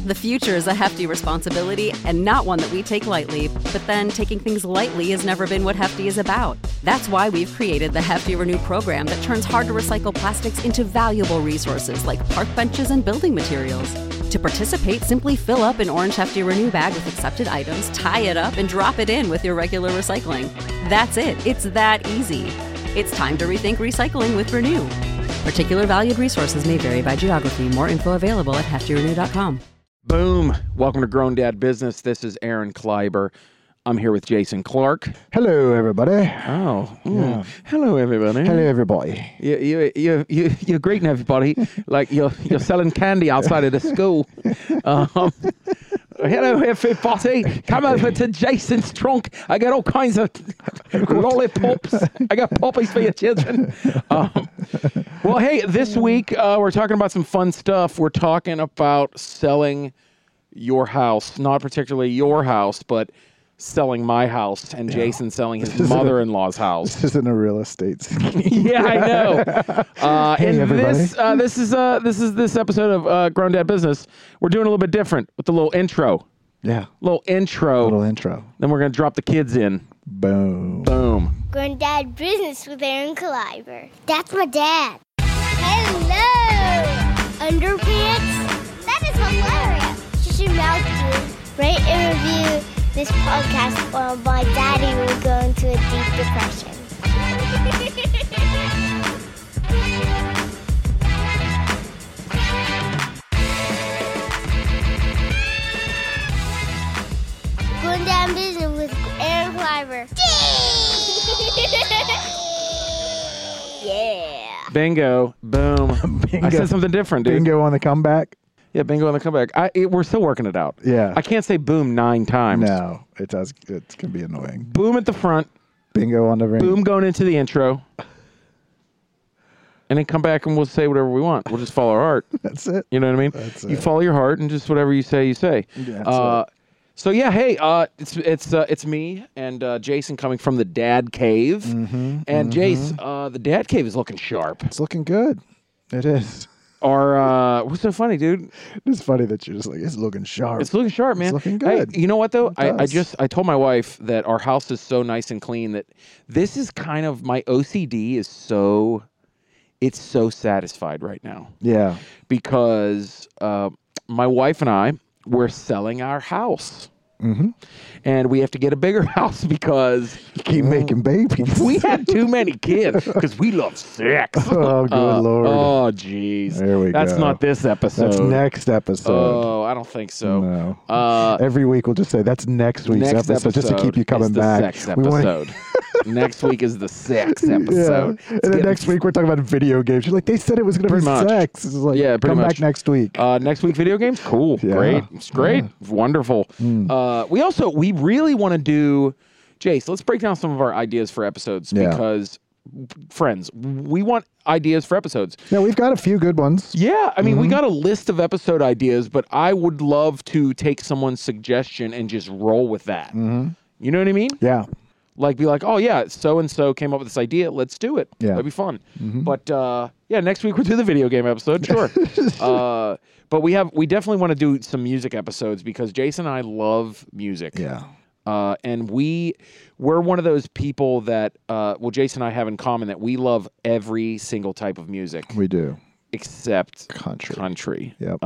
The future is a hefty responsibility and not one that we take lightly, but then taking things lightly has never been what Hefty is about. That's why we've created the Hefty Renew program that turns hard-to-recycle plastics into valuable resources like park benches and building materials. To participate, simply fill up an orange Hefty Renew bag with accepted items, tie it up, and drop it in with your regular recycling. That's it. It's that easy. It's time to rethink recycling with Renew. Particular valued resources may vary by geography. More info available at heftyrenew.com. Boom. Welcome to Grown Dad Business. This is Aaron Kleiber. I'm here with Jason Clark. Hello, everybody. Oh, yeah. Hello, everybody. Hello, everybody. You're greeting everybody like you're selling candy outside of the school. Hello, everybody. Come over to Jason's trunk. I got all kinds of lollipops. I got poppies for your children. Well, hey, this week we're talking about some fun stuff. We're talking about selling your house, not particularly your house, but selling my house, and Jason selling his mother-in-law's house. This isn't a real estate scheme. Yeah, I know. Hey, everybody. This is this episode of Grown Dad Business. We're doing a little bit different with the little intro. Yeah. Little intro. Then we're gonna drop the kids in. Boom. Boom. Grown Dad Business with Aaron Kleiber. That's my dad. Hello, underpants. That is hilarious. Shut your mouth, dude. Rate and review this podcast, or my daddy will go into a deep depression. Going down business with Aaron Kleiber. Yeah. Bingo. Boom. Bingo. I said something different, dude. Bingo on the comeback. Yeah, bingo on the comeback. We're still working it out. Yeah. I can't say boom 9 times. No, it does. It can be annoying. Boom at the front. Bingo on the ring. Boom going into the intro. And then come back and we'll say whatever we want. We'll just follow our heart. That's it. You know what I mean? That's you it. follow your heart and just whatever you say, you say. Yeah, that's it. So yeah, hey, it's me and Jason coming from the Dad Cave. Mm-hmm, and Jace, the Dad Cave is looking sharp. It's looking good. It is. What's so funny, dude? It's funny that you're just like, it's looking sharp. It's looking sharp, man. It's looking good. Hey, you know what though? It does. I told my wife that our house is so nice and clean that this is kind of my OCD is so satisfied right now. Yeah. Because my wife and I, we're selling our house. Mm-hmm. And we have to get a bigger house because You keep making babies. we had too many kids because we love sex. Oh, good Lord. Oh, jeez. There we That's go. not this episode. That's next episode. Oh, I don't think so. No. Every week we'll just say that's next week's episode, just to keep you coming is the back. Sex episode. Next week is the sex episode. Yeah. And then next week we're talking about video games. You're like, they said it was going to be Pretty much. sex. It's like, Yeah, pretty come much. back next week. Next week, video games? Cool. Yeah. Great. It's great. Wonderful. We really want to do, Jace, let's break down some of our ideas for episodes because, friends, we want ideas for episodes. Yeah, we've got a few good ones. Yeah, I mean, we got a list of episode ideas, but I would love to take someone's suggestion and just roll with that. You know what I mean? Yeah. Like, be like, oh, yeah, so-and-so came up with this idea. Let's do it. Yeah. That'd be fun. But, yeah, next week we'll do the video game episode. Sure. But we definitely want to do some music episodes because Jason and I love music. Yeah. And we're one of those people that, Jason and I have in common that we love every single type of music. We do. Except Country. Yep.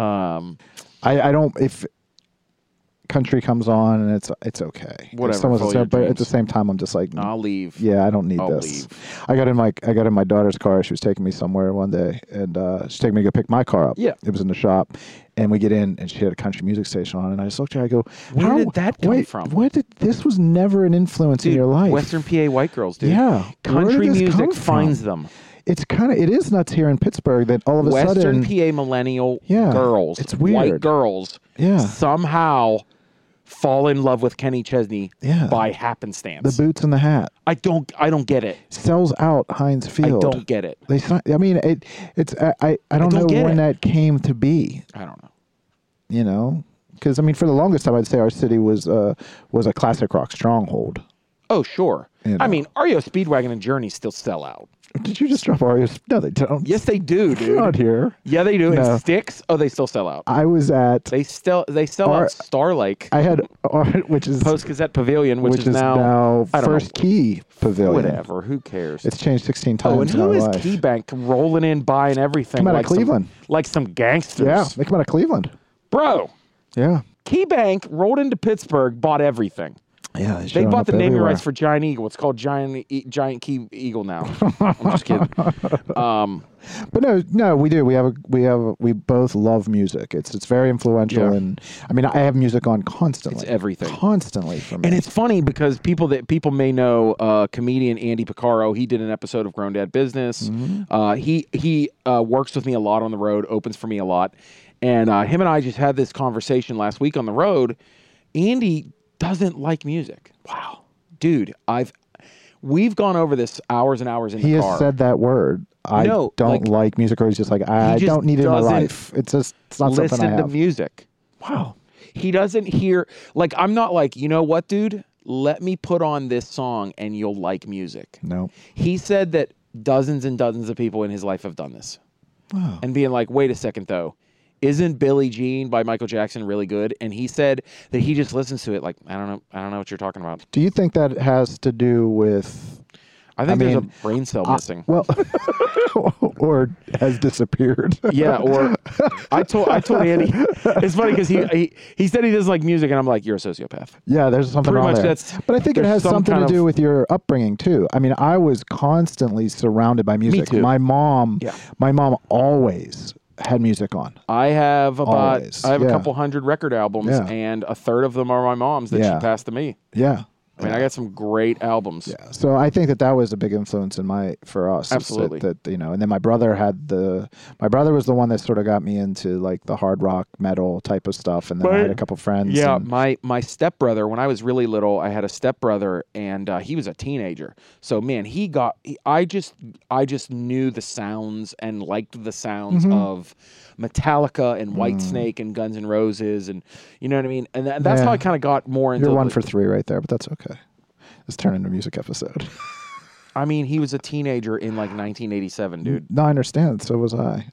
I don't, if country comes on and it's okay. Whatever. But at the same time, I'm just like, I'll leave. Yeah, I don't need I'll this. leave. I got in my daughter's car. She was taking me somewhere one day, and she's taking me to go pick my car up. Yeah. It was in the shop, and we get in, and she had a country music station on, and I just looked at her. I go, Where did that come from? This was never an influence in your life. Western PA white girls, dude. Yeah. Country Where did this music come from? finds them. It is nuts here in Pittsburgh that all of a Western sudden PA millennial Yeah, girls, it's weird. white girls, somehow fall in love with Kenny Chesney by happenstance. The boots and the hat. I don't get it. Sells out Heinz Field. I don't get it. I mean, I don't know when that came to be. I don't know. You know, because I mean, for the longest time, I'd say our city was a classic rock stronghold. Oh, sure. You know. I mean, REO Speedwagon and Journey still sell out. Did you just drop Oreos? No, they don't. Yes, they do, dude. Not here. Yeah, they do. No. And Sticks, oh, they still sell out. I was at. They sell out Star Lake. I had, which is Post Gazette Pavilion, which is now I don't First know. Key Pavilion. Whatever, who cares? It's changed 16 times. Oh, and in who my is life. KeyBank rolling in, buying everything? Come out of like Cleveland. like some gangsters. Yeah, they come out of Cleveland. Bro, Yeah. KeyBank rolled into Pittsburgh, bought everything. Yeah, They bought the naming rights for Giant Eagle. It's called Giant Key Eagle now. I'm just kidding. But no, we do. We both love music. It's very influential, Yeah. and I mean, I have music on constantly. It's everything. Constantly for me. And it's funny because people may know comedian Andy Picaro. He did an episode of Grown Dad Business. Mm-hmm. He works with me a lot on the road, opens for me a lot, and him and I just had this conversation last week on the road. Andy doesn't like music. Wow, dude, we've gone over this hours and hours in he the car. has said that word. I don't like music, or he's just like, I just don't need it in my doesn't life. It's not something I listen to have. music. Wow. He doesn't hear, like, I'm not like, you know what, dude? Let me put on this song and you'll like music. No. He said that dozens and dozens of people in his life have done this. Wow. And being like, wait a second, though. Isn't Billie Jean by Michael Jackson really good? And he said that he just listens to it like, I don't know what you're talking about. Do you think that has to do with? I think there's mean, a brain cell missing. Well, or has disappeared. Yeah, or I told Andy, it's funny because he said he doesn't like music, and I'm like, you're a sociopath. Yeah, there's something Pretty wrong much there. But I think it has something to do with your upbringing too. I mean, I was constantly surrounded by music. too. My mom Yeah. always had music on. I have a Always, couple hundred record albums, Yeah. and a third of them are my mom's that Yeah. she passed to me. Yeah. I mean, I got some great albums. Yeah. So I think that was a big influence for us. is Absolutely. That, and then my brother was the one that sort of got me into like the hard rock metal type of stuff. And then I had a couple friends. Yeah, and- my stepbrother, when I was really little, I had a stepbrother, and he was a teenager. So man, I just knew the sounds and liked the sounds Mm-hmm. of Metallica and Whitesnake and Guns N' Roses, and you know what I mean. And that's how I kind of got more into. You're 1 for 3 right there, but that's okay. Let's turn into a music episode. I mean, he was a teenager in like 1987, dude. No, I understand. So was I.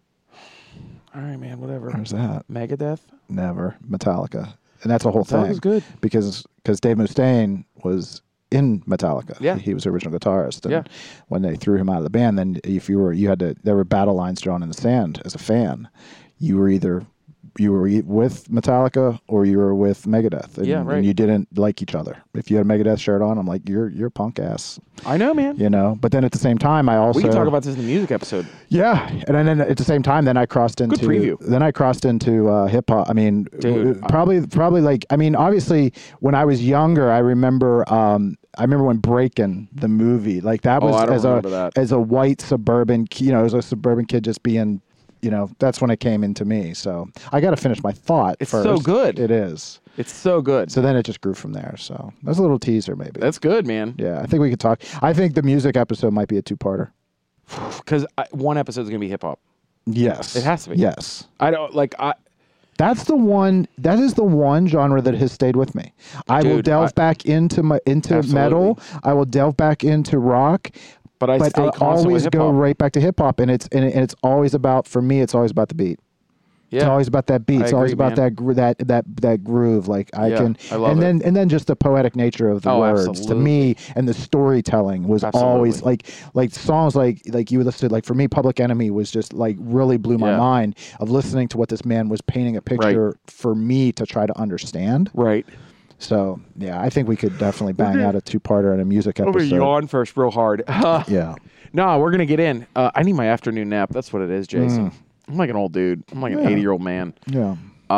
All right, man, whatever. There's that. Megadeth. Never. Metallica. And that's a whole thing. Metallica's good. Because Dave Mustaine was in Metallica. Yeah. He was the original guitarist. And Yeah. when they threw him out of the band, then there were battle lines drawn in the sand as a fan. You were either with Metallica or you were with Megadeth. And, Yeah, right. and you didn't like each other. If you had a Megadeth shirt on, I'm like, you're punk ass. I know, man. You know? But then at the same time, I also... We can talk about this in the music episode. Yeah, and then at the same time, then I crossed into preview. hip hop. I mean, Dude, probably like obviously when I was younger, I remember when Breakin' the movie, like that was I don't remember that. as a white suburban, as a suburban kid, just being, that's when it came into me. So I got to finish my thought. It's first. so good. It is. It's so good. So then it just grew from there. So that's a little teaser, maybe. That's good, man. Yeah, I think we could talk. I think the music episode might be a 2-parter. Because one episode is gonna be hip hop. Yes, It has to be. Yes. I don't like. That is the one genre that has stayed with me. I will Dude, delve back into metal. I will delve back into rock. But I stay I'll constant with always hip go hop. right back to hip hop, and it's always about, for me, it's always about the beat. It's Yeah. always about that beat. I It's always agree, about man. that groove. Like I Yeah, can, I love and then just the poetic nature of the Oh, words to absolutely. me, and the storytelling was always like songs like you would listen to. Like for me, Public Enemy was just like really blew my Yeah. mind of listening to what this man was painting a picture for me to try to understand. Right. So yeah, I think we could definitely bang out a 2-parter and a music I'm gonna episode. yawn first, real hard. Yeah. No, we're gonna get in. I need my afternoon nap. That's what it is, Jason. I'm like an old dude. I'm like an 80-year-old man. Yeah.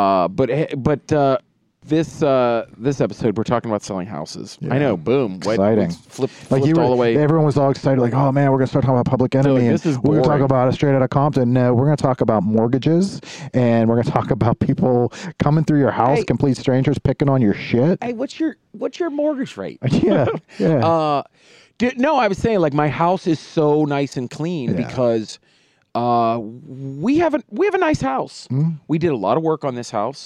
But this episode we're talking about selling houses. I know. Boom. Exciting. Flipped all the way. Everyone was all excited, like, oh man, we're gonna start talking about Public Enemy, like, and this is we're gonna talk boring. about it straight out of Compton. No, we're gonna talk about mortgages, and we're gonna talk about people coming through your house, Hey. complete strangers picking on your shit. Hey, what's your mortgage rate? Yeah, yeah. No, I was saying like my house is so nice and clean Yeah. because we have a nice house. We did a lot of work on this house. Yep.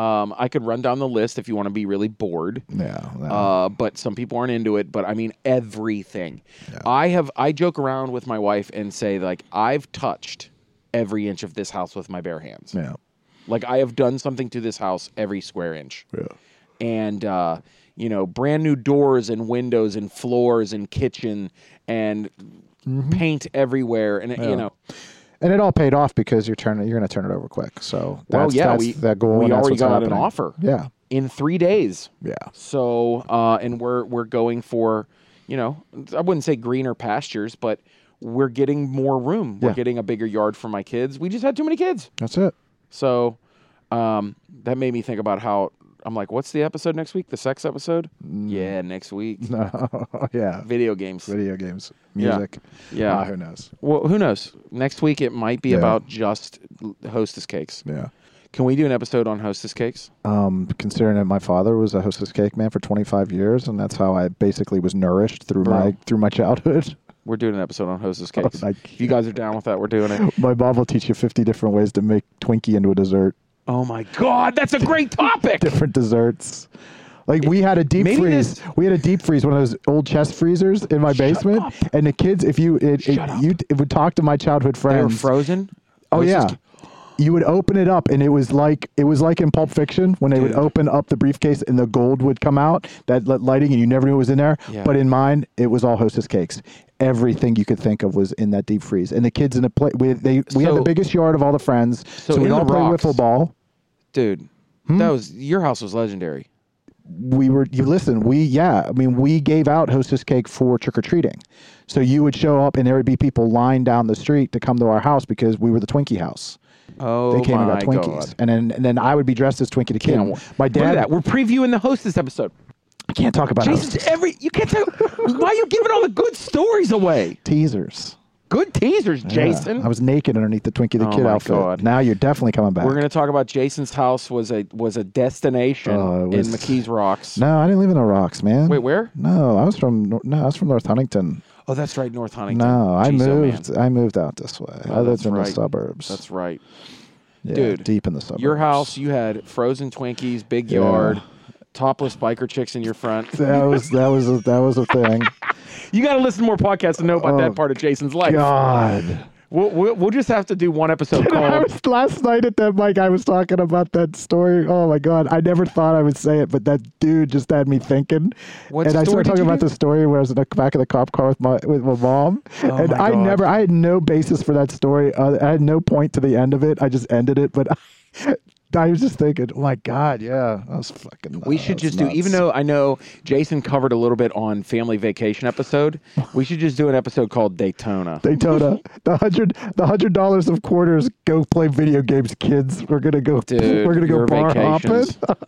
I could run down the list if you want to be really bored. Yeah. No. But some people aren't into it. But I mean, everything. Yeah. I joke around with my wife and say, like, I've touched every inch of this house with my bare hands. Yeah. Like, I have done something to this house every square inch. Yeah. And, you know, brand new doors and windows and floors and kitchen and paint everywhere. And, you know. And it all paid off because you're going to turn it over quick. So that's, that goal. We and that's already what's got happening. an offer. Yeah. In 3 days. Yeah. So, and we're going for, you know, I wouldn't say greener pastures, but we're getting more room. We're getting a bigger yard for my kids. We just had too many kids. That's it. So, that made me think about how I'm like, what's the episode next week? The sex episode? Yeah, next week. Yeah. Video games. Music. Yeah. Who knows? Well, who knows? Next week it might be about just Hostess cakes. Yeah. Can we do an episode on Hostess cakes? Considering that my father was a Hostess cake man for 25 years, and that's how I basically was nourished through my childhood. We're doing an episode on Hostess cakes. Like, if you guys are down with that, we're doing it. My mom will teach you 50 different ways to make Twinkie into a dessert. Oh my God, that's a great topic. Different desserts. Like we had a deep freeze. We had a deep freeze, one of those old chest freezers in my basement. Up. And the kids, if you would talk to my childhood friends. They were frozen? Oh yeah. You would open it up, and it was like in Pulp Fiction when they would open up the briefcase and the gold would come out, that lighting, and you never knew it was in there. Yeah. But in mine, it was all Hostess cakes. Everything you could think of was in that deep freeze. And the kids in the play, we had the biggest yard of all the friends, so we'd all play wiffle ball. Dude, your house was legendary. We gave out Hostess cake for trick-or-treating. So you would show up and there would be people lined down the street to come to our house because we were the Twinkie house. Oh, they came and got Twinkies. God. And then I would be dressed as Twinkie the Kid. My dad. Look at that. We're previewing the Hostess episode. I can't talk about Hostess. You can't talk. Why are you giving all the good stories away? Teasers. Good teasers, Jason. I was naked underneath the Twinkie the Kid outfit. God. Now you're definitely coming back. We're going to talk about Jason's house was a destination in McKees Rocks. No, I didn't live in the Rocks, man. Wait, where? No, I was from North Huntington. Oh, that's right, North Huntington. No, I moved out this way. I lived in the suburbs. That's right. Yeah, dude, deep in the suburbs. Your house, you had frozen Twinkies, big yard, topless biker chicks in your front. That was a thing. You got to listen to more podcasts to know about that part of Jason's life. God. We'll just have to do one episode called... Last night at that mic, I was talking about that story. Oh, my God. I never thought I would say it, but that dude just had me thinking. I started talking about the story where I was in the back of the cop car with my mom. Oh, and I had no basis for that story. I had no point to the end of it. I just ended it. But I was just thinking, oh, my God, yeah. That was fucking We should just do, even though I know Jason covered a little bit on Family Vacation episode, we should just do an episode called Daytona. The $100 of quarters, go play video games, kids. We're going to go bar hopping.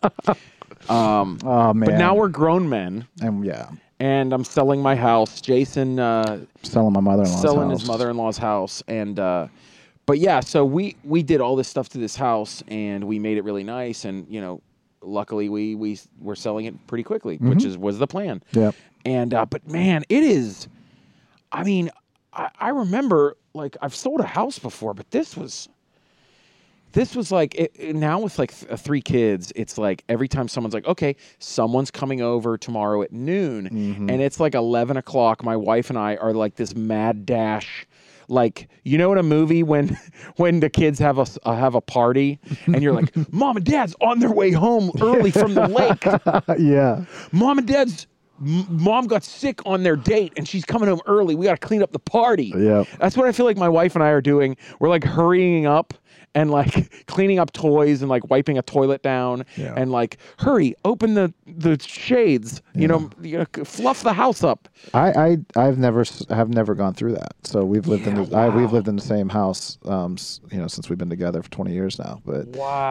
Oh, man. But now we're grown men. And I'm selling my house. Jason selling my mother-in-law's selling his mother-in-law's house. And but yeah, so we did all this stuff to this house, and we made it really nice. And luckily we were selling it pretty quickly, which was the plan. Yeah. And but man, it is. I mean, I remember, like, I've sold a house before, but this was like now with like 3 kids. It's like every time someone's like, okay, someone's coming over tomorrow at noon, and it's like 11 o'clock. My wife and I are like this mad dash. Like, you know, in a movie when the kids have a party and you're like, Mom and Dad's on their way home early from the lake. Yeah. Mom got sick on their date and she's coming home early. We got to clean up the party. Yeah. That's what I feel like my wife and I are doing. We're like hurrying up and like cleaning up toys and like wiping a toilet down and like, hurry, open the shades, you know, fluff the house up. I've never gone through that. So we've lived we've lived in the same house, since we've been together for 20 years now. But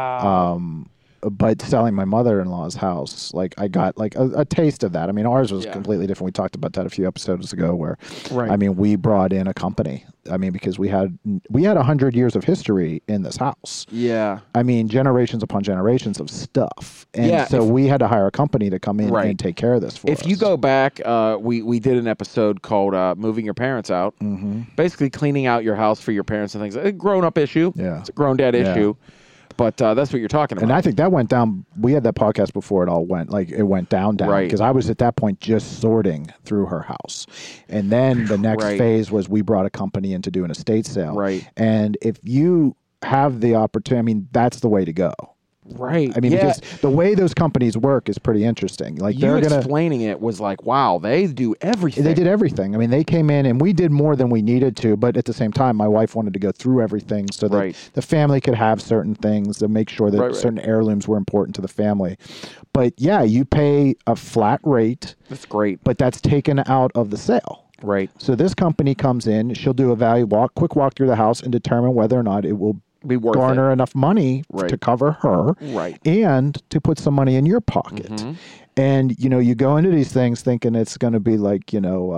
but selling my mother-in-law's house, like I got like a taste of that. I mean, ours was completely different. We talked about that a few episodes ago where, I mean, we brought in a company. I mean, because we had 100 years of history in this house. Yeah. I mean, generations upon generations of stuff. And so we had to hire a company to come in and take care of this for us. If you go back, we did an episode called Moving Your Parents Out. Basically cleaning out your house for your parents and things. A grown-up issue. Yeah. It's a grown dad issue. But that's what you're talking about. And I think that went down. We had that podcast before it all went down. Right. Because I was at that point just sorting through her house. And then the next Right. phase was we brought a company in to do an estate sale. Right. And if you have the opportunity, I mean, that's the way to go. Right. I mean, yeah. because the way those companies work is pretty interesting. Like you they're going to. explaining it was like, wow, they do everything. They did everything. I mean, they came in and we did more than we needed to, but at the same time, my wife wanted to go through everything so that Right. the family could have certain things to make sure that Right. certain heirlooms were important to the family. But yeah, you pay a flat rate, That's great. but that's taken out of the sale. Right. So this company comes in, she'll do a quick walk through the house and determine whether or not it will Be worth garner enough money Right. to cover her Right. and to put some money in your pocket. Mm-hmm. And you go into these things thinking it's going to be like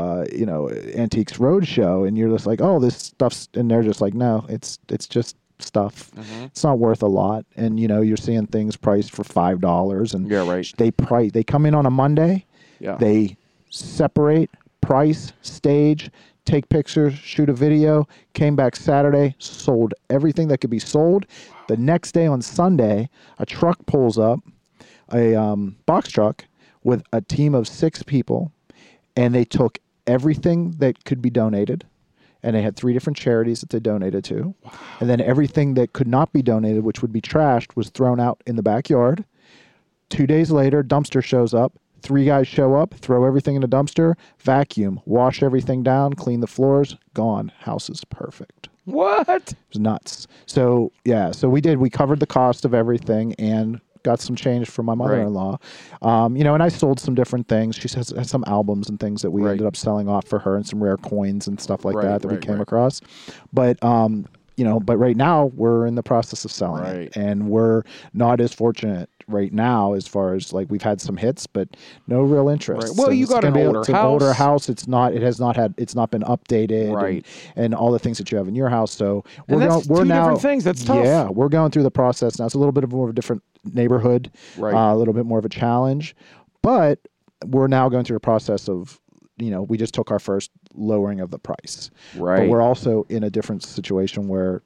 Antiques Roadshow, and you're just like, oh, this stuff's, and they're just like, no, it's just stuff. Mm-hmm. It's not worth a lot, and you're seeing things priced for $5, and Yeah, right. They come in on a Monday, Yeah. they separate, price, stage, take pictures, shoot a video, came back Saturday, sold everything that could be sold. The next day on Sunday, a truck pulls up, a box truck with a team of 6 people, and they took everything that could be donated, and they had 3 different charities that they donated to. Wow. And then everything that could not be donated, which would be trashed, was thrown out in the backyard. 2 days later, dumpster shows up. 3 guys show up, throw everything in a dumpster, vacuum, wash everything down, clean the floors, gone. House is perfect. What? It was nuts. So, yeah, we covered the cost of everything and got some change from my mother-in-law. And I sold some different things. She has some albums and things that we Right. ended up selling off for her and some rare coins and stuff like Right, that we right, came right. across. But, but right now we're in the process of selling Right. it, and we're not as fortunate right now as far as like we've had some hits, but no real interest. Right. Well, you it's got gonna an be older it's an house. older house. It's not been updated, Right. and all the things that you have in your house. So And that's we're two now different things. That's tough. Yeah, we're going through the process now. It's a little bit of more of a different neighborhood, Right. a little bit more of a challenge, but we're now going through the process of. We just took our first lowering of the price. Right. But we're also in a different situation where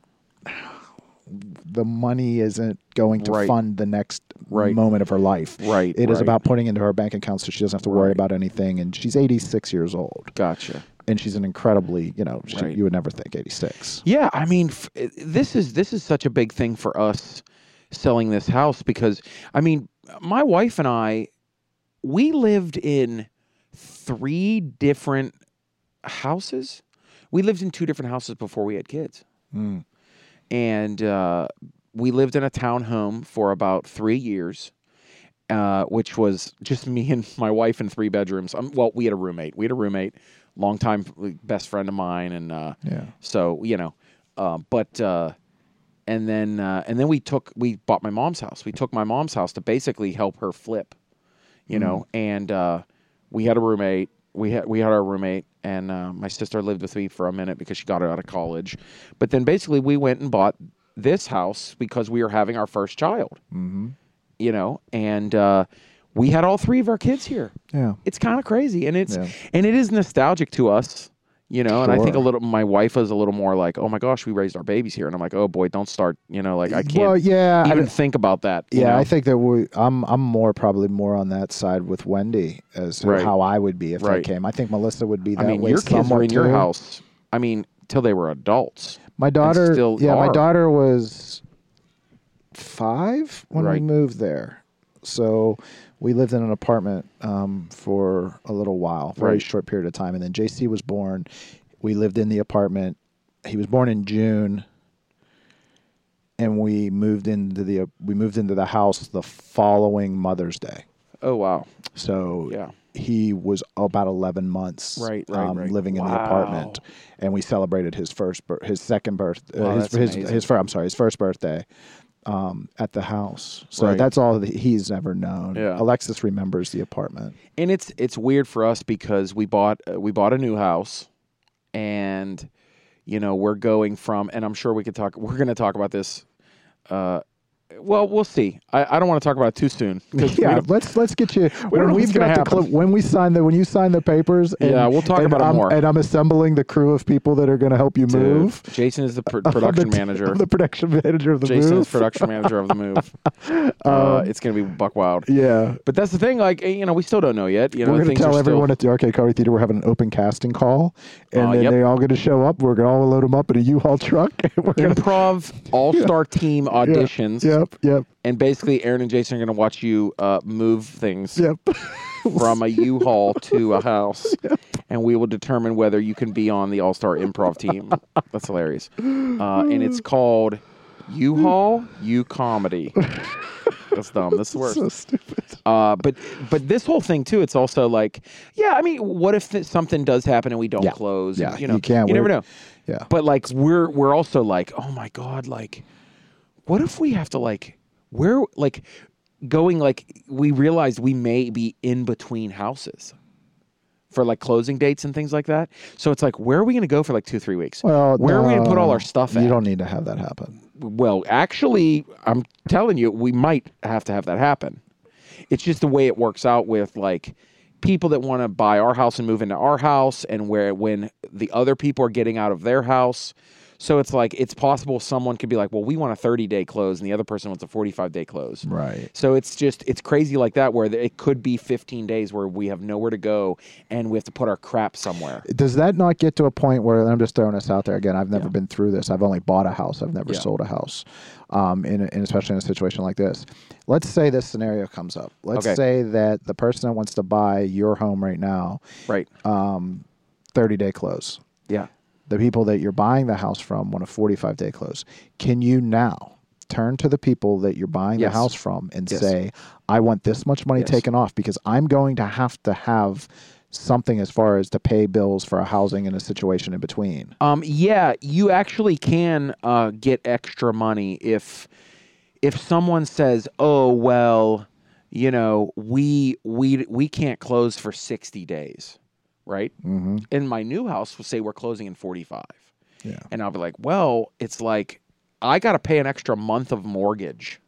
the money isn't going to Right. fund the next Right. moment of her life. Right, It is right. about putting into her bank account so she doesn't have to worry Right. about anything. And she's 86 years old. Gotcha. And she's an incredibly, Right. you would never think 86. Yeah, I mean, this is such a big thing for us selling this house because, I mean, my wife and I, we lived in 3 different houses. We lived in 2 different houses before we had kids. Mm. And we lived in a townhome for about 3 years, which was just me and my wife in 3 bedrooms. Well, we had a roommate. Longtime best friend of mine, and Yeah. so and then we bought my mom's house. We took my mom's house to basically help her flip, and we had a roommate. We had our roommate, and my sister lived with me for a minute because she got out of college. But then basically we went and bought this house because we were having our first child. Mm-hmm. And we had all 3 of our kids here. Yeah. It's kind of crazy, and it Yeah. is nostalgic to us, And I think Sure. my wife is a little more like, oh my gosh, we raised our babies here, and I'm like, oh boy, don't start, like I can't Well, yeah, even think about that. you Yeah, know? I think that I'm probably more on that side with Wendy as to Right. how I would be if I Right. came. I think Melissa would be that I mean, way your kids were somewhat in your too. house. I mean, till they were adults. My daughter, still my are. daughter was 5 when we Right. moved there. So we lived in an apartment for a little while, very Right. short period of time, and then JC was born. We lived in the apartment. He was born in June, and we moved into the house the following Mother's Day. Oh wow. So Yeah. he was about 11 months Right. living in the Wow. apartment, and we celebrated his second birthday, Wow, that's amazing. his first birthday at the house. So Right. that's all that he's ever known. Yeah. Alexis remembers the apartment. And it's weird for us because we bought a new house, and we're going from, and I'm sure we're going to talk about this Well, we'll see. I don't want to talk about it too soon. Yeah, let's get you when we've got the when you sign the papers. And, yeah, we'll talk about it more. And I'm assembling the crew of people that are going to help you move. Jason is the production manager. The production manager of the move. Jason is production manager of the move. It's going to be buck wild. Yeah, but that's the thing. Like, we still don't know yet. We're going to tell everyone at the Arcade Comedy Theater we're having an open casting call, and then they're all going to show up. We're going to all load them up in a U-Haul truck. Improv all-star team auditions. Yep. And basically, Aaron and Jason are going to watch you move things from a U-Haul to a house, and we will determine whether you can be on the all-star improv team. That's hilarious. And it's called U-Haul U-Comedy. That's dumb. That's the worst. So stupid. But this whole thing too, it's also like, what if something does happen and we don't close? Yeah, and, you never know. Yeah. But like we're also like, oh my God, like what if we have to we're like going we realized we may be in between houses for like closing dates and things like that. So it's like, where are we going to go for like 2-3 weeks? Well, where are we going to put all our stuff at? You don't need to have that happen. Well, actually, I'm telling you, we might have to have that happen. It's just the way it works out with like people that want to buy our house and move into our house, and when the other people are getting out of their house. So it's like, it's possible someone could be like, well, we want a 30-day close, and the other person wants a 45-day close. Right. So it's crazy like that, where it could be 15 days where we have nowhere to go and we have to put our crap somewhere. Does that not get to a point where, and I'm just throwing this out there again, I've never been through this. I've only bought a house. I've never sold a house, especially in a situation like this. Let's say this scenario comes up. Let's say that the person that wants to buy your home right now, 30-day close. Yeah. The people that you're buying the house from want a 45-day close. Can you now turn to the people that you're buying the house from and say, I want this much money taken off because I'm going to have something as far as to pay bills for a housing and a situation in between? You actually can get extra money if someone says, oh, well, we can't close for 60 days. Right? Mm-hmm. In my new house, we'll say we're closing in 45. Yeah. And I'll be like, well, it's like I got to pay an extra month of mortgage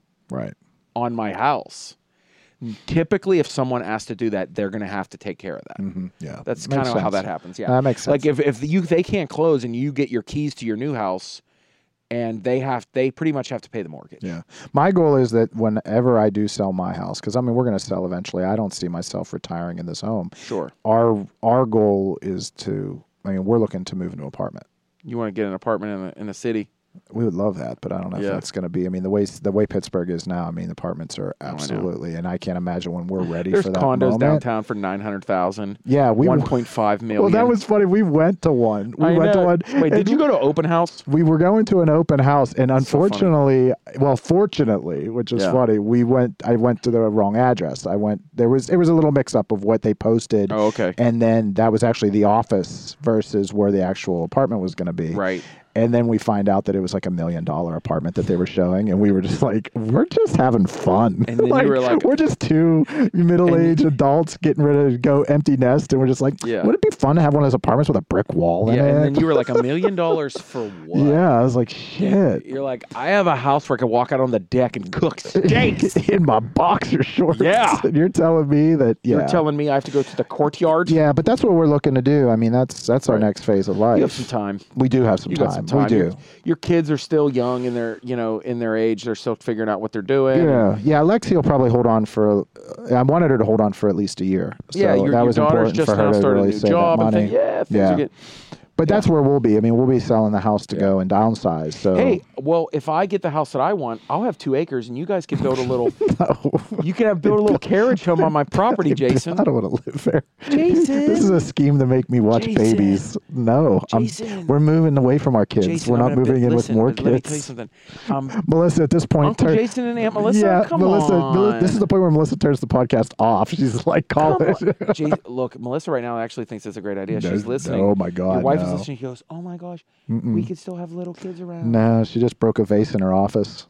on my house. Typically, if someone asks to do that, they're going to have to take care of that. Mm-hmm. Yeah. That's kind of how that happens. Yeah. That makes sense. Like if they can't close and you get your keys to your new house, and they pretty much have to pay the mortgage. Yeah. My goal is that whenever I do sell my house, because we're going to sell eventually. I don't see myself retiring in this home. Sure. Our goal is we're looking to move into an apartment. You want to get an apartment in a city? We would love that, but I don't know if that's going to be. The way Pittsburgh is now, apartments are absolutely, and I can't imagine when we're ready for that moment. There's condos downtown for $900,000. Yeah, $1.5 million. Well, that was funny. We went to one. Wait, did you go to open house? We were going to an open house, and unfortunately, fortunately, which is funny, I went to the wrong address. It was a little mix up of what they posted. Oh, okay. And then that was actually the office versus where the actual apartment was going to be. Right. And then we find out that it was like $1 million apartment that they were showing, and we were just like, we're just having fun. And then you were like, we're just two middle-aged adults getting ready to go empty nest, and we're just like, wouldn't it be fun to have one of those apartments with a brick wall in it? And then you were like, $1 million for what? Yeah, I was like, shit. You're like, I have a house where I can walk out on the deck and cook steaks in my boxer shorts. Yeah. And you're telling me that, You're telling me I have to go to the courtyard? Yeah, but that's what we're looking to do. That's our next phase of life. You have some time. We do have some time. We do. Your kids are still young in their age. They're still figuring out what they're doing. Yeah. Lexi will probably hold on for. I wanted her to hold on for at least a year. So your was daughter's just now started a new job and things. Things are getting. But that's where we'll be. We'll be selling the house to go and downsize. So hey, well, if I get the house that I want, I'll have 2 acres, and you guys can build a little. You can build a little carriage home on my property, Jason. I don't want to live there, Jason. This is a scheme to make me watch babies. No, we're moving away from our kids. Jason, we're not moving in with more kids. Let me tell you something. Melissa, at this point, Uncle Jason and Aunt Melissa. Yeah, come on. This is the point where Melissa turns the podcast off. She's like, call it. Look, Melissa right now actually thinks it's a great idea. She's listening. Oh my God, your wife is listening. She goes, oh my gosh, we could still have little kids around. No, she just broke a vase in her office.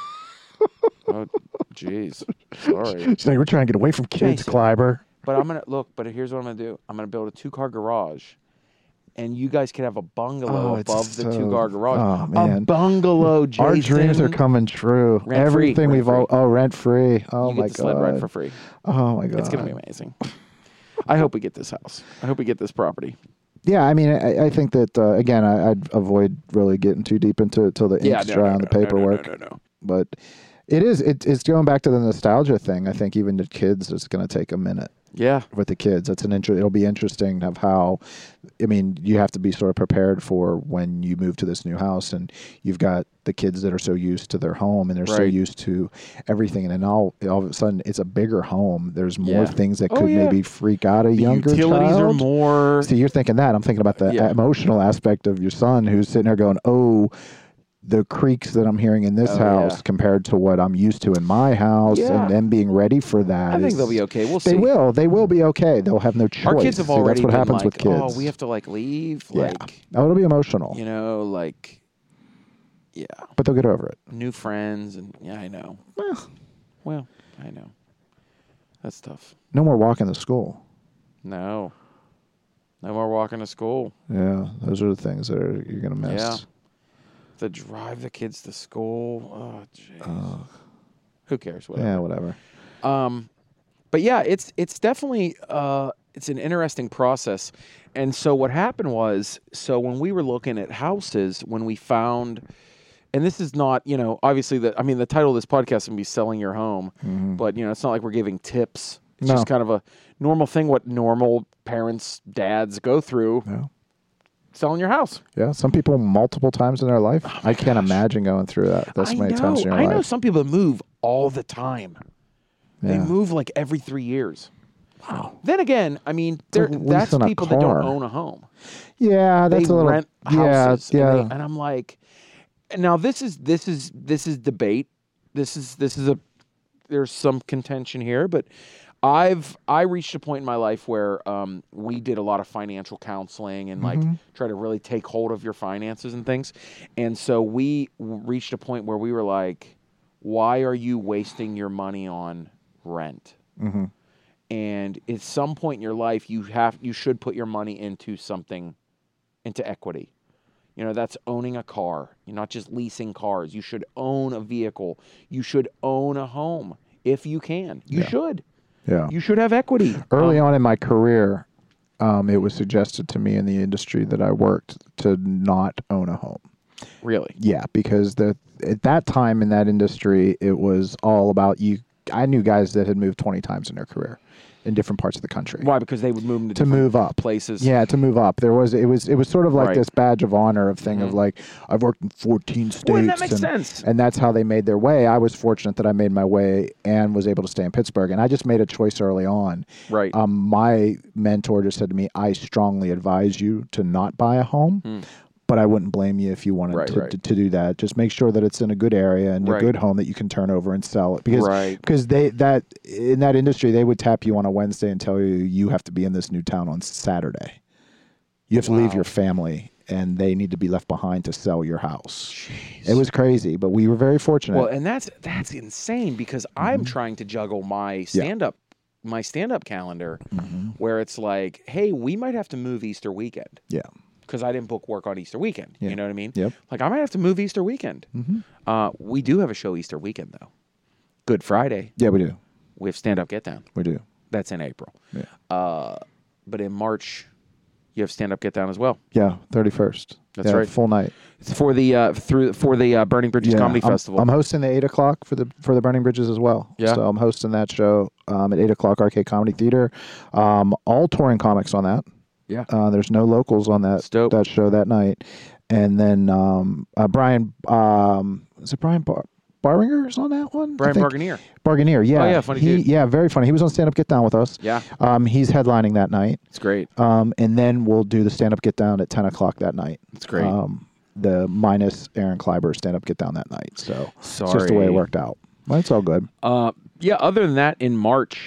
Oh, jeez. Sorry. She's like, we're trying to get away from kids, Kleiber. But I'm going to, but here's what I'm going to do. I'm going to build a 2-car garage, and you guys could have a bungalow it's above the so- 2-car garage. oh, man. A bungalow, Jason. Our dreams are coming true. Rent-free, Everything we've all rent free. Oh You my get the sled rent for god. free. Oh my god. It's going to be amazing. I hope we get this house. I hope we get this property. Yeah, I mean, I think that again, I'd avoid really getting too deep into it till the ink's dry on the paperwork. No. But it's going back to the nostalgia thing. I think even the kids, it's going to take a minute. Yeah. With the kids, it'll be interesting of how, I mean, you have to be sort of prepared for when you move to this new house and you've got the kids that are so used to their home and they're so Right. used to everything, and then all of a sudden it's a bigger home. There's more Yeah. things that Oh, could yeah. maybe freak out a younger Utilities child. are more. See, you're thinking that. I'm thinking about the Yeah. emotional aspect of your son who's sitting there going, oh, the creaks that I'm hearing in this Oh, house yeah. compared to what I'm used to in my house, Yeah. and them being ready for that. I think is- they'll be okay. We'll see. They will be okay. They'll have no choice. Our kids have See, already that's what been happens like, with kids. oh, we have to like leave. Yeah. Like, Oh, it'll be emotional, you know, like, yeah, but they'll get over it. new friends. And yeah, I know. Well, I know. That's tough. No more walking to school. No more walking to school. Yeah, those are the things that you're gonna miss. Yeah. To drive the kids to school. Oh, jeez. Who cares? Whatever. Yeah, whatever. But yeah, it's definitely it's an interesting process. And so what happened was, so when we were looking at houses, when we found, and this is not, you know, obviously the title of this podcast can be Selling Your Home, but you know, it's not like we're giving tips. It's No. just kind of a normal thing what normal parents, dads go through. Yeah. Selling your house. Yeah, some people multiple times in their life. I can't imagine going through that this many times in your I know life. some people move all the time. They Yeah. move like every 3 years. Wow. Then again, I mean, Like that's leasing a people that don't car. own a home. Yeah, that's They a little. rent houses. Yeah. And I'm like, now this is debate. This is there's some contention here, but I reached a point in my life where we did a lot of financial counseling and like try to really take hold of your finances and things. And so we reached a point where we were like, why are you wasting your money on rent? Mm-hmm. And at some point in your life, you should put your money into something, into equity. You know, that's owning a car. You're not just leasing cars. You should own a vehicle. You should own a home if you can. You should. Yeah. You should have equity. Early on in my career, it was suggested to me in the industry that I worked to not own a home. Really? Yeah, because at that time in that industry, it was all about you. I knew guys that had moved 20 times in their career in different parts of the country. Why? Because they would move into To different move up places. Yeah, to move up. It was sort of like Right. this badge of honor of thing of like, I've worked in 14 states. Well, and that makes sense. And that's how they made their way. I was fortunate that I made my way and was able to stay in Pittsburgh. And I just made a choice early on. Right. My mentor just said to me, I strongly advise you to not buy a home. But I wouldn't blame you if you wanted Right. to do that. Just make sure that it's in a good area and a Right. good home that you can turn over and sell it. Right. Because in that industry, they would tap you on a Wednesday and tell you have to be in this new town on Saturday. You have to leave your family, and they need to be left behind to sell your house. Jeez. It was crazy, but we were very fortunate. Well, and that's insane because I'm trying to juggle my stand-up calendar where it's like, hey, we might have to move Easter weekend. yeah. Because I didn't book work on Easter weekend. Yeah. You know what I mean? Yep. Like, I might have to move Easter weekend. We do have a show Easter weekend, though. Good Friday. Yeah, we do. We have Stand Up Get Down. We do. That's in April. Yeah. But in March, you have Stand Up Get Down as well. Yeah, 31st. That's Yeah, right. Full night. It's for the Burning Bridges Comedy Festival. I'm hosting the 8 o'clock for the Burning Bridges as well. Yeah. So I'm hosting that show at 8 o'clock, Arcade Comedy Theater. All touring comics on that. Yeah. There's no locals on that show that night. And then Brian, is it Brian Barringer's on that one? Brian Barganier. Barganier, yeah. Oh, yeah, funny dude. Yeah, very funny. He was on Stand Up Get Down with us. Yeah. He's headlining that night. It's great. And then we'll do the Stand Up Get Down at 10 o'clock that night. It's great. The minus Aaron Kleiber Stand Up Get Down that night. So it's just the Sorry. way it worked out. But it's all good. Yeah, other than that, in March,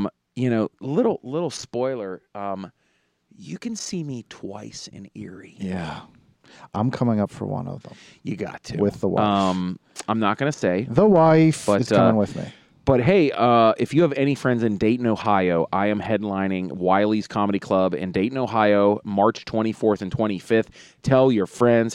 little spoiler, you can see me twice in Erie. Yeah. I'm coming up for one of them. You got to. With the wife. I'm not going to say, The wife But, is coming with me. But hey, if you have any friends in Dayton, Ohio, I am headlining Wiley's Comedy Club in Dayton, Ohio, March 24th and 25th. Tell your friends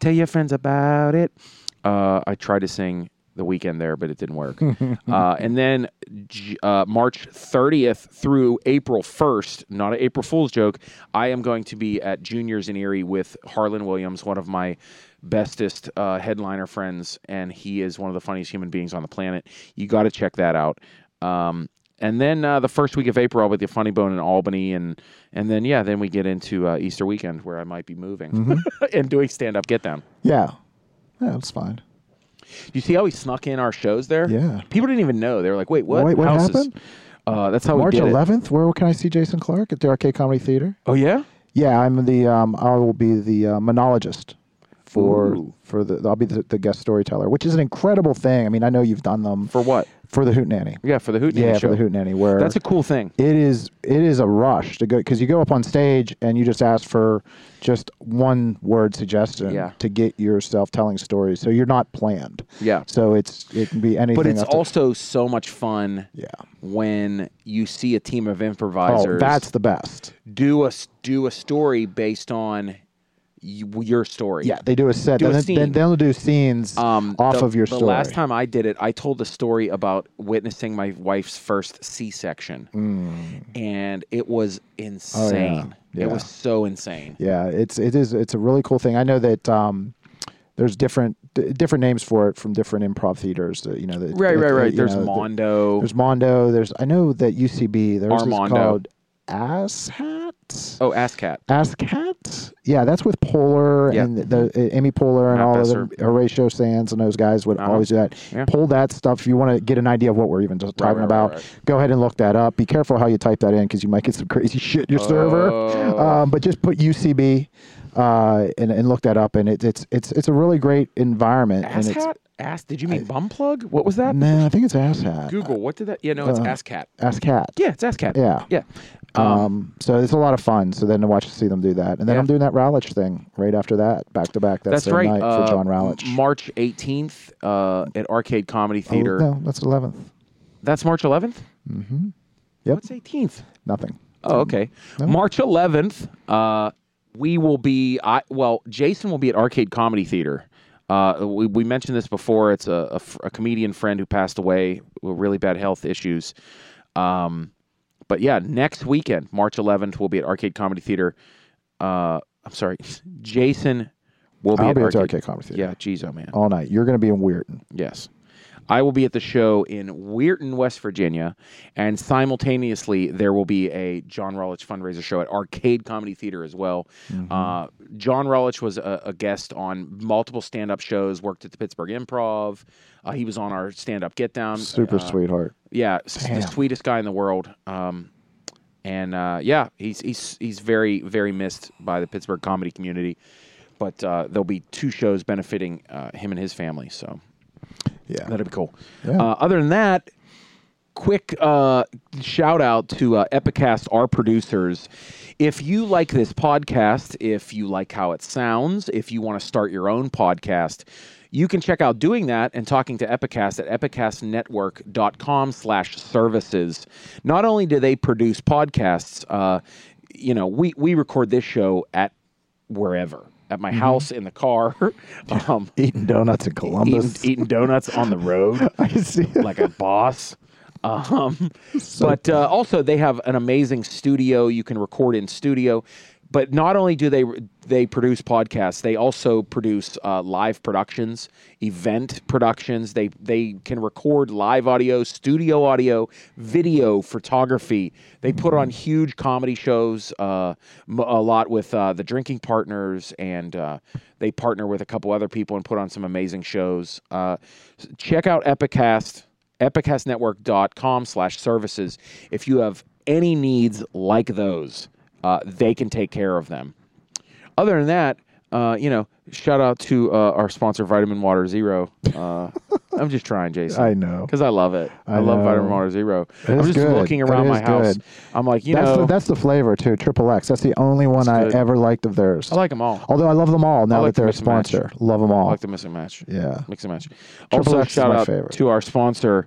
about it. I tried to sing The Weekend there, but it didn't work. And then March 30th through April 1st, not an April Fool's joke, I am going to be at Juniors in Erie with Harlan Williams, one of my bestest headliner friends, and he is one of the funniest human beings on the planet. You got to check that out. And then the first week of April, I'll be at the Funny Bone in Albany, and then we get into Easter weekend, where I might be moving and doing stand-up Get Down. Yeah, that's fine. You see how we snuck in our shows there? Yeah. People didn't even know. They were like, wait, what? What happened? That's how March we did 11th, where can I see Jason Clark? At the Arcade Comedy Theater? Oh, yeah? Yeah, I will be the monologist Ooh. I'll be the guest storyteller, which is an incredible thing. I mean, I know you've done them. For what? For the Hootenanny. Yeah, for the Hootenanny show. For the Hootenanny, where that's a cool thing. It is a rush to go, because you go up on stage and you just ask for just one word suggestion to get yourself telling stories. So you're not planned. Yeah. So it can be anything. But it's also so much fun. Yeah. When you see a team of improvisers. Oh, that's the best. Do a story based on your story. Yeah, they do a set. Then they'll do scenes off of your story. The last time I did it, I told a story about witnessing my wife's first C-section, and it was insane. Oh, yeah. It was so insane. Yeah, it's a really cool thing. I know that there's different names for it from different improv theaters. Right. There's Mondo. There's Mondo. I know that UCB. There's Armando. this called Asshat. Oh, AssCat. AssCat. Yeah, that's with Poehler and the Amy Poehler and all of them. Horatio Sands and those guys would always do that. Yeah. Pull that stuff. If you want to get an idea of what we're even just talking about, go ahead and look that up. Be careful how you type that in, because you might get some crazy shit in your server. But just put UCB and look that up, and it's a really great environment. Did you mean bum plug? What was that? No, I think it's AssHat. Google. What did that? Yeah, no, it's AssCat. AssCat. Yeah, it's AssCat. Yeah. So it's a lot of fun. So then to see them do that. And then I'm doing that Rowlich thing right after that, back to back. That's right. Night for John Rowlich. March 18th at Arcade Comedy Theater. No, that's 11th. That's March 11th? Mm-hmm. Yep. What's 18th? Nothing. Oh, okay. No. March 11th, we will be, Jason will be at Arcade Comedy Theater. We mentioned this before. It's a comedian friend who passed away with really bad health issues. But yeah, next weekend, March 11th, we'll be at Arcade Comedy Theater. I'm sorry, Jason will be at Arcade Comedy Theater. Yeah, geez, oh man. All night. You're going to be in Weirton. Yes. I will be at the show in Weirton, West Virginia, and simultaneously there will be a John Rowlich fundraiser show at Arcade Comedy Theater as well. Mm-hmm. John Rowlich was a guest on multiple stand-up shows, worked at the Pittsburgh Improv. He was on our stand-up Get Down. Super sweetheart. Yeah, the sweetest guy in the world. He's very, very missed by the Pittsburgh comedy community. But there'll be 2 shows benefiting him and his family, so... Yeah, that'd be cool. Yeah. Other than that, quick shout out to Epicast, our producers. If you like this podcast, if you like how it sounds, if you want to start your own podcast, you can check out doing that and talking to Epicast at epicastnetwork.com/services. Not only do they produce podcasts, we record this show at wherever. At my house, in the car. Eating donuts in Columbus. Eating donuts on the road. I see. Like a boss. But also, they have an amazing studio. You can record in studio. But not only do they produce podcasts, they also produce live productions, event productions. They can record live audio, studio audio, video, photography. They put on huge comedy shows, a lot with the Drinking Partners, and they partner with a couple other people and put on some amazing shows. Check out Epicast, epicastnetwork.com/services. If you have any needs like those, they can take care of them. Other than that, shout out to our sponsor, Vitamin Water Zero. I'm just trying, Jason. I know. Because I love it. I love Vitamin Water Zero. I'm just looking around my house. I'm like, that's the flavor, too, Triple X. That's the only one I ever liked of theirs. I like them all. Although I love them all now that they're a sponsor. Love them all. I like the mix and match. Yeah. Mix and match. Triple Also, X shout out favorite. to our sponsor,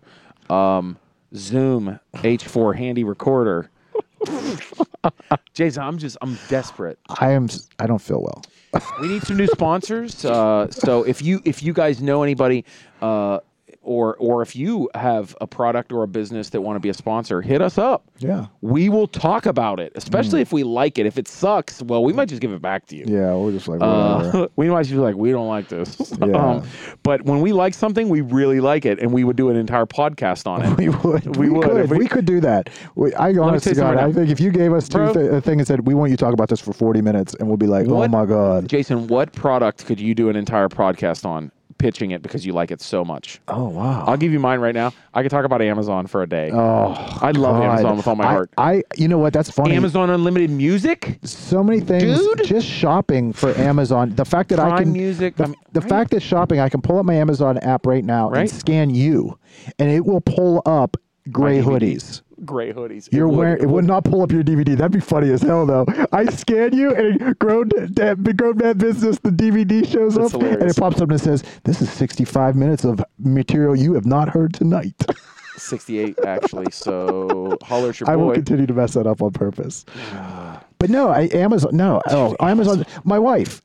Zoom H4 handy recorder. Jason, I'm desperate. I don't feel well. We need some new sponsors. So if you guys know anybody, or if you have a product or a business that want to be a sponsor, hit us up. Yeah. We will talk about it, especially if we like it. If it sucks, well, we might just give it back to you. Yeah, we're just like, whatever. We might just be like, we don't like this. Yeah. But when we like something, we really like it, and we would do an entire podcast on it. We would. We could do that. I honestly, God, I think if you gave us a thing and said, we want you to talk about this for 40 minutes, and we'll be like, oh my God. Jason, what product could you do an entire podcast on? Pitching it because you like it so much. Oh, wow. I'll give you mine right now. I could talk about Amazon for a day. Oh, I love Amazon with all my heart. You know what? That's funny. Amazon Unlimited Music? So many things. Dude. Just shopping for Amazon. The fact that Prime I can Music. The fact that shopping, I can pull up my Amazon app right now and scan you, and it will pull up gray hoodies. Gray hoodies. It would not pull up your DVD. That'd be funny as hell, though. I scan you, and Grown Man Business, the DVD shows up, hilarious. and it pops up and it says, "This is 65 minutes of material you have not heard tonight." 68, actually. So holler at your boy. I will continue to mess that up on purpose. But no, Amazon. No, Amazon. My wife.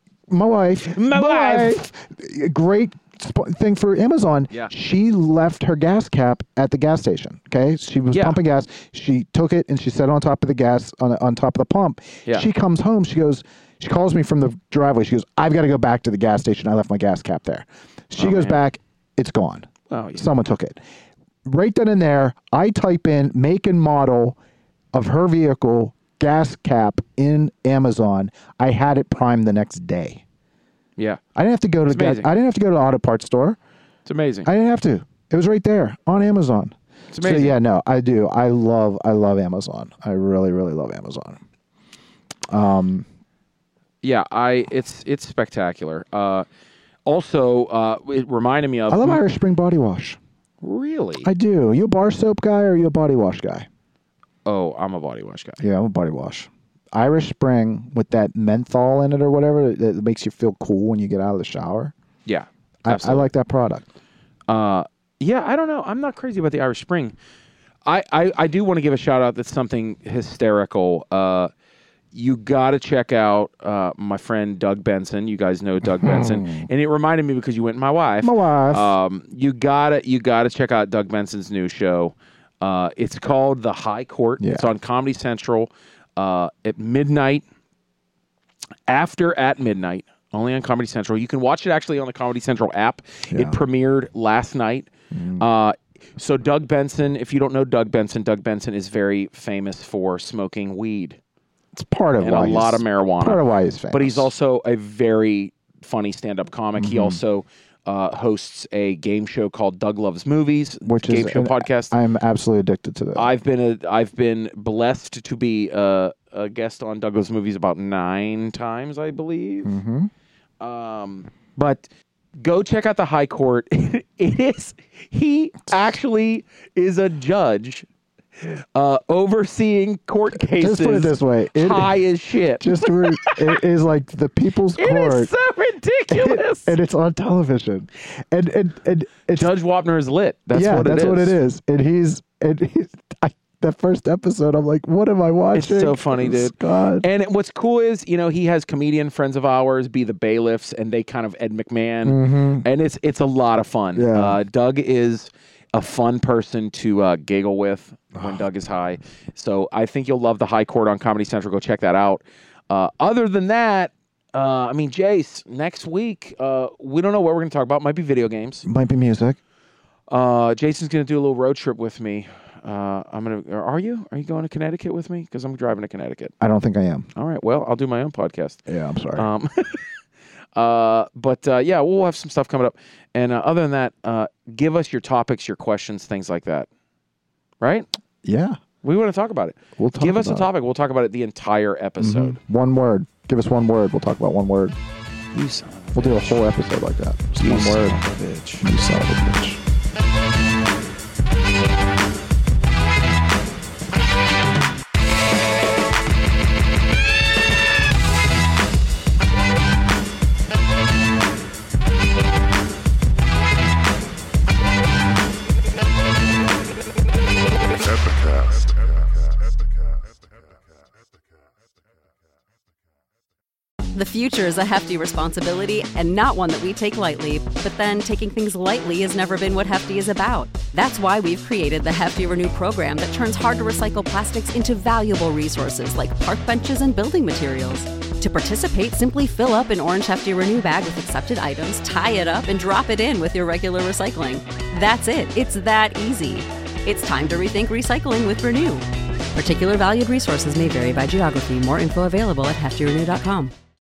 Great thing for Amazon. Yeah. She left her gas cap at the gas station. Okay, she was pumping gas. She took it and she set it on top of the gas on top of the pump. Yeah. She comes home. She calls me from the driveway. She goes, "I've got to go back to the gas station. I left my gas cap there." She goes back. It's gone. Oh, yeah. Someone took it. Right then and there, I type in make and model of her vehicle gas cap in Amazon. I had it primed the next day. Yeah. I didn't have to go to the auto parts store. It's amazing. I didn't have to. It was right there on Amazon. It's amazing. So yeah, no, I do. I love Amazon. I really, really love Amazon. Yeah, it's spectacular. Also, it reminded me of. I love Irish Spring body wash. Really? I do. You a bar soap guy or are you a body wash guy? Oh, I'm a body wash guy. Yeah, I'm a body wash. Irish Spring with that menthol in it or whatever that makes you feel cool when you get out of the shower. Yeah, I like that product. Yeah, I don't know. I'm not crazy about the Irish Spring. I do want to give a shout out that's something hysterical. You got to check out my friend Doug Benson. You guys know Doug Benson, and it reminded me because you went with my wife. You gotta check out Doug Benson's new show. It's called The High Court. Yeah. It's on Comedy Central at midnight. At midnight, only on Comedy Central. You can watch it actually on the Comedy Central app. Yeah. It premiered last night. So Doug Benson, if you don't know Doug Benson is very famous for smoking weed. It's part of why a lot of marijuana. Part of why he's famous. But he's also a very funny stand-up comic. He also hosts a game show called Doug Loves Movies, which game is show podcast. I'm absolutely addicted to that. I've been blessed to be a guest on Doug Loves Movies about 9 times, I believe. But go check out The High Court. He actually is a judge overseeing court cases. Just put it this way. High as shit. It is like the people's court. It is so ridiculous. And it's on television. And it's, Judge Wapner is lit. That's what it is. And he's that first episode, I'm like, what am I watching? It's so funny, dude. God. And what's cool is, he has comedian friends of ours be the bailiffs, and they kind of Ed McMahon. And it's a lot of fun. Yeah. Doug is a fun person to giggle with when Doug is high. So I think you'll love The High Court on Comedy Central. Go check that out. Other than that, Jace, next week, we don't know what we're going to talk about. Might be video games. Might be music. Jason's going to do a little road trip with me. Are you going to Connecticut with me? Because I'm driving to Connecticut. I don't think I am. All right. Well, I'll do my own podcast. Yeah, I'm sorry. Yeah, we'll have some stuff coming up. And other than that, give us your topics, your questions, things like that. Right? Yeah. We want to talk about it. Give us a topic. We'll talk about it the entire episode. One word. Give us one word. We'll talk about one word. You son of a bitch. We'll do a whole episode like that. Just one word. Son of a bitch. You son of a bitch. The future is a hefty responsibility and not one that we take lightly, but then taking things lightly has never been what Hefty is about. That's why we've created the Hefty Renew program that turns hard-to-recycle plastics into valuable resources like park benches and building materials. To participate, simply fill up an orange Hefty Renew bag with accepted items, tie it up, and drop it in with your regular recycling. That's it. It's that easy. It's time to rethink recycling with Renew. Particular valued resources may vary by geography. More info available at heftyrenew.com.